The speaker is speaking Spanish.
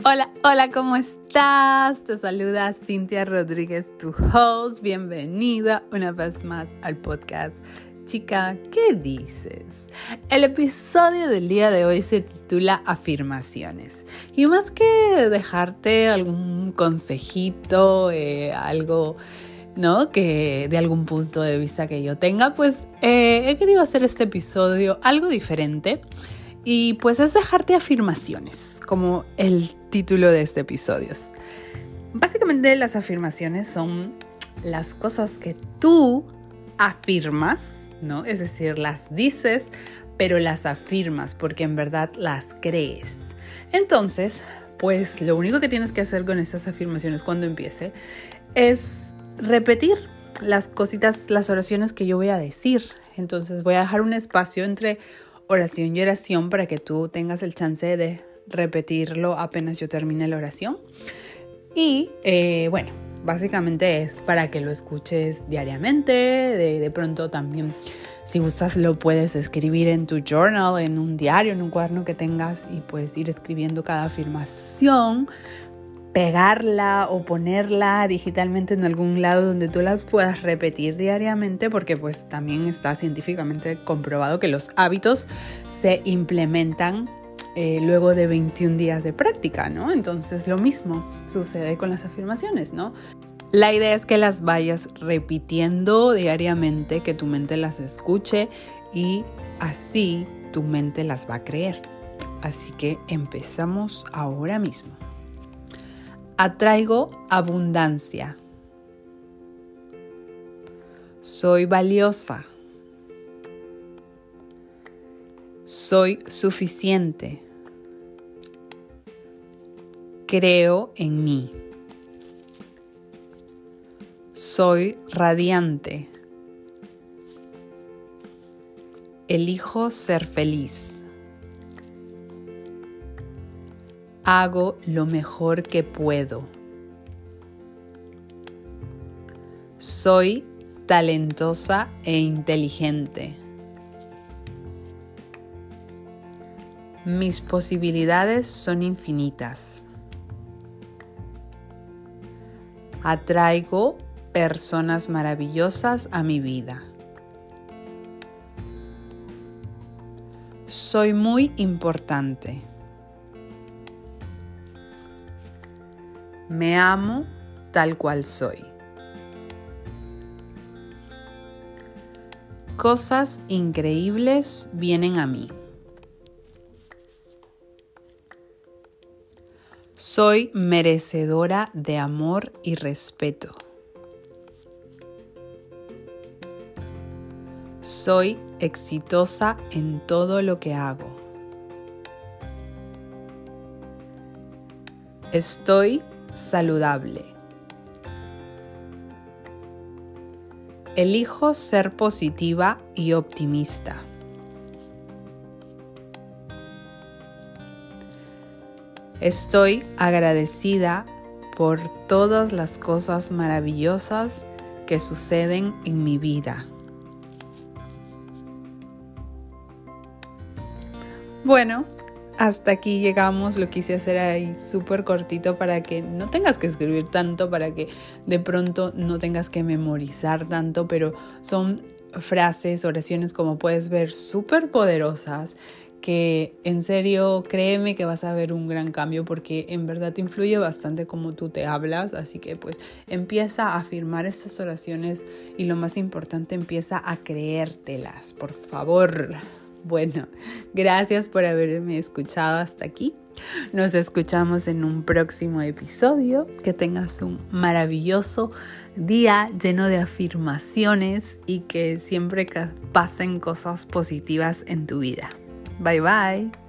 Hola, hola, ¿cómo estás? Te saluda Cintia Rodríguez, tu host. Bienvenida una vez más al podcast. Chica, ¿qué dices? El episodio del día de hoy se titula Afirmaciones. Y más que dejarte algún consejito, algo, ¿no? Que de algún punto de vista que yo tenga, pues he querido hacer este episodio algo diferente. Y pues es dejarte afirmaciones, como el título de este episodio. Básicamente las afirmaciones son las cosas que tú afirmas, ¿no? Es decir, las dices, pero las afirmas porque en verdad las crees. Entonces, pues lo único que tienes que hacer con estas afirmaciones cuando empiece es repetir las cositas, las oraciones que yo voy a decir. Entonces voy a dejar un espacio entre oración y oración para que tú tengas el chance de repetirlo apenas yo termine la oración. Y bueno, básicamente es para que lo escuches diariamente. De pronto también, si gustas, lo puedes escribir en tu journal, en un diario, en un cuaderno que tengas y puedes ir escribiendo cada afirmación, pegarla o ponerla digitalmente en algún lado donde tú las puedas repetir diariamente, porque pues también está científicamente comprobado que los hábitos se implementan luego de 21 días de práctica, ¿no? Entonces lo mismo sucede con las afirmaciones, ¿no? La idea es que las vayas repitiendo diariamente, que tu mente las escuche y así tu mente las va a creer. Así que empezamos ahora mismo. Atraigo abundancia. Soy valiosa. Soy suficiente. Creo en mí. Soy radiante. Elijo ser feliz. Hago lo mejor que puedo. Soy talentosa e inteligente. Mis posibilidades son infinitas. Atraigo personas maravillosas a mi vida. Soy muy importante. Me amo tal cual soy. Cosas increíbles vienen a mí. Soy merecedora de amor y respeto. Soy exitosa en todo lo que hago. Estoy saludable. Elijo ser positiva y optimista. Estoy agradecida por todas las cosas maravillosas que suceden en mi vida. Bueno, hasta aquí llegamos. Lo quise hacer ahí súper cortito para que no tengas que escribir tanto, para que de pronto no tengas que memorizar tanto, pero son frases, oraciones, como puedes ver, súper poderosas, que en serio, créeme que vas a ver un gran cambio porque en verdad te influye bastante cómo tú te hablas. Así que pues empieza a afirmar estas oraciones y lo más importante, empieza a creértelas, por favor. Bueno, gracias por haberme escuchado hasta aquí. Nos escuchamos en un próximo episodio. Que tengas un maravilloso día lleno de afirmaciones y que siempre pasen cosas positivas en tu vida. Bye bye.